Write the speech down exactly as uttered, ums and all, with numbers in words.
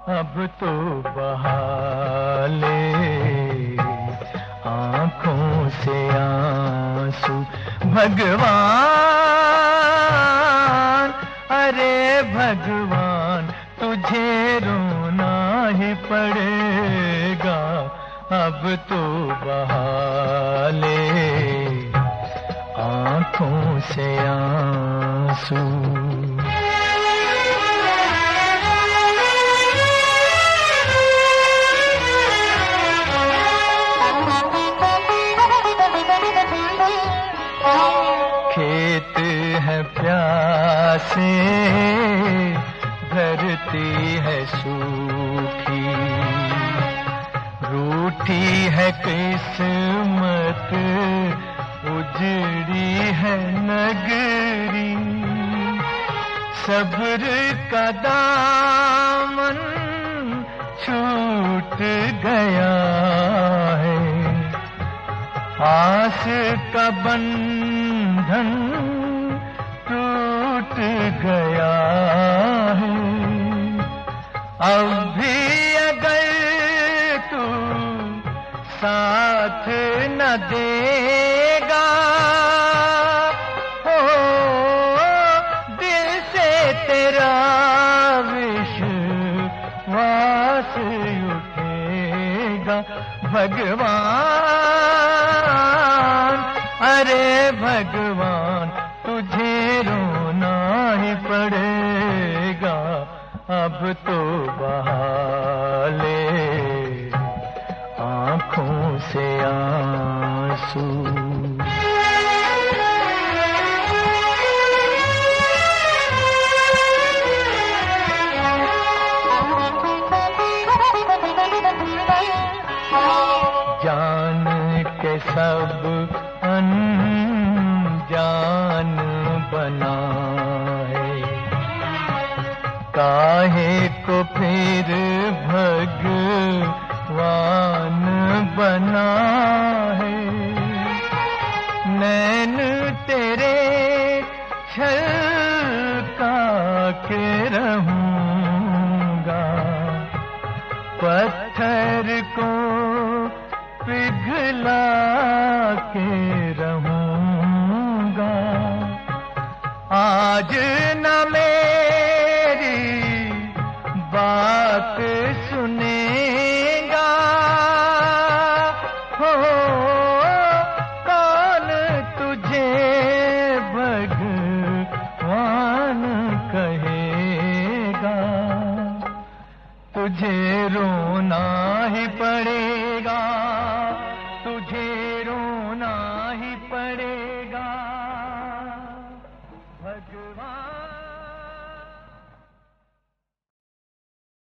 अब तो बहा ले आँखों से आंसू भगवान, अरे भगवान तुझे रोना ही पड़ेगा, अब तो बहा ले आँखों से आंसू। खेत है प्यासे, धरती है सूखी, रूठी है किस्मत, उजड़ी है नगरी, सब्र का दामन छूट गया है, आस का बंधन टूट गया है। अब भी अगर तू साथ न देगा, हो दिल से तेरा विश्वास उठेगा। भगवान, अरे भगवान तुझे रोना ही पड़ेगा, अब तो बहा ले आँखों से आंसू। जान के सब अनजान बनाए, काहे को फिर भगवान बना है। नैन तेरे छलका के रहूंगा, पत्थर को पिघला के रहूंगा। आज न मेरी बात सुनेगा, हो कौन तुझे भगवान कहेगा, तुझे रोना ही पड़ेगा, तुझे रोना ही पड़ेगा भगवान।